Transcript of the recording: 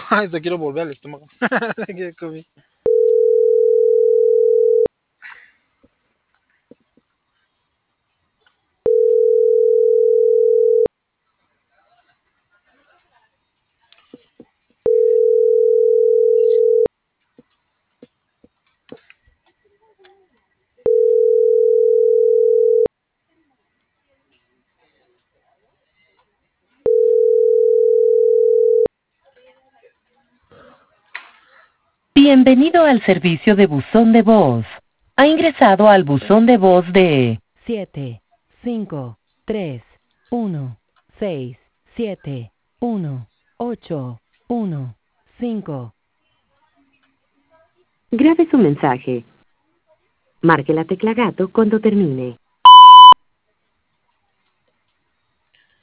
Ay, te quiero volver al estómago. ¿Qué comí? Bienvenido al servicio de buzón de voz. Ha ingresado al buzón de voz de 7 5 3 1 6 7 1 8 1. Grabe su mensaje. Marque la tecla gato cuando termine.